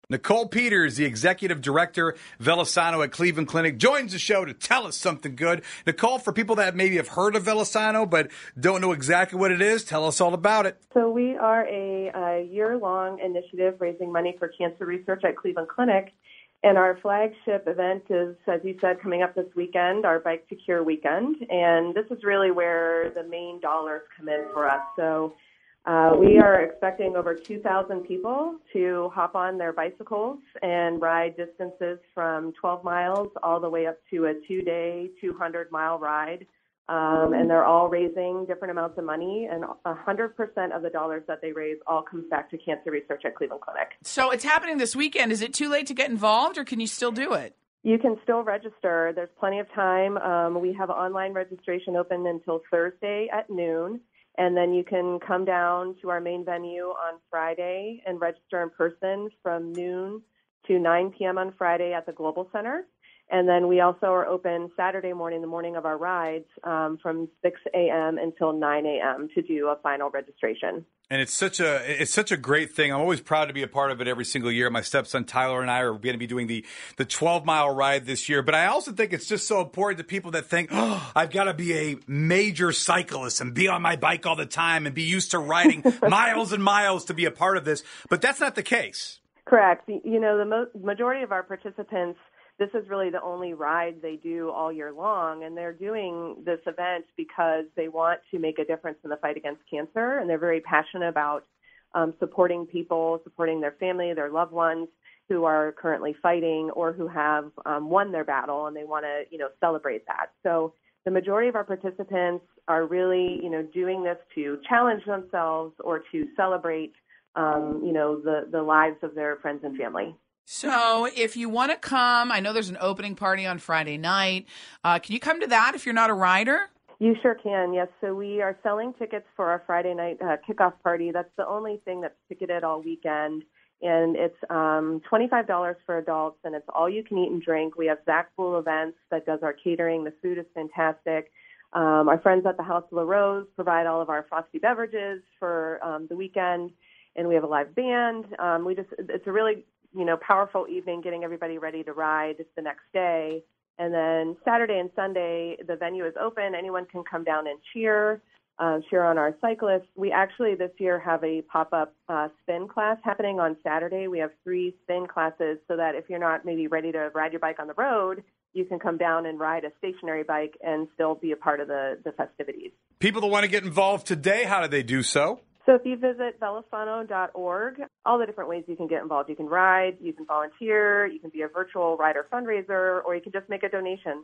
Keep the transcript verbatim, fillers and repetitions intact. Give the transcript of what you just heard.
Nicole Peters, the executive director, Velosano at Cleveland Clinic, joins the show to tell us something good. Nicole, for people that maybe have heard of Velosano but don't know exactly what it is, tell us all about it. So we are a, a year-long initiative raising money for cancer research at Cleveland Clinic. And our flagship event is, as you said, coming up this weekend, our Bike to Cure weekend. And this is really where the main dollars come in for us. So Uh, we are expecting over two thousand people to hop on their bicycles and ride distances from twelve miles all the way up to a two-day, two hundred mile ride. Um, and they're all raising different amounts of money, and one hundred percent of the dollars that they raise all comes back to cancer research at Cleveland Clinic. So it's happening this weekend. Is it too late to get involved, or can you still do it? You can still register. There's plenty of time. Um, we have online registration open until Thursday at noon. And then you can come down to our main venue on Friday and register in person from noon to nine p.m. on Friday at the Global Center. And then we also are open Saturday morning, the morning of our rides, um, from six a.m. until nine a.m. to do a final registration. And it's such a it's such a great thing. I'm always proud to be a part of it every single year. My stepson Tyler and I are going to be doing the the twelve mile ride this year. But I also think it's just so important to people that think, oh, I've got to be a major cyclist and be on my bike all the time and be used to riding miles and miles to be a part of this. But that's not the case. Correct. You know, the mo- majority of our participants, this is really the only ride they do all year long, and they're doing this event because they want to make a difference in the fight against cancer, and they're very passionate about um, supporting people, supporting their family, their loved ones who are currently fighting or who have um, won their battle, and they want to, you know, celebrate that. So the majority of our participants are really, you know, doing this to challenge themselves or to celebrate, um, you know, the, the lives of their friends and family. So if you want to come, I know there's an opening party on Friday night. Uh, can you come to that if you're not a rider? You sure can, yes. So we are selling tickets for our Friday night uh, kickoff party. That's the only thing that's ticketed all weekend. And it's um, twenty-five dollars for adults, and it's all you can eat and drink. We have Zach Bull Events that does our catering. The food is fantastic. Um, our friends at the House of La Rose provide all of our frosty beverages for um, the weekend. And we have a live band. Um, we just it's a really you know, powerful evening, getting everybody ready to ride the next day. And then Saturday and Sunday, the venue is open. Anyone can come down and cheer, uh, cheer on our cyclists. We actually this year have a pop-up uh, spin class happening on Saturday. We have three spin classes so that if you're not maybe ready to ride your bike on the road, you can come down and ride a stationary bike and still be a part of the, the festivities. People that want to get involved today, how do they do so? So if you visit velosano dot org, all the different ways you can get involved. You can ride, you can volunteer, you can be a virtual rider fundraiser, or you can just make a donation.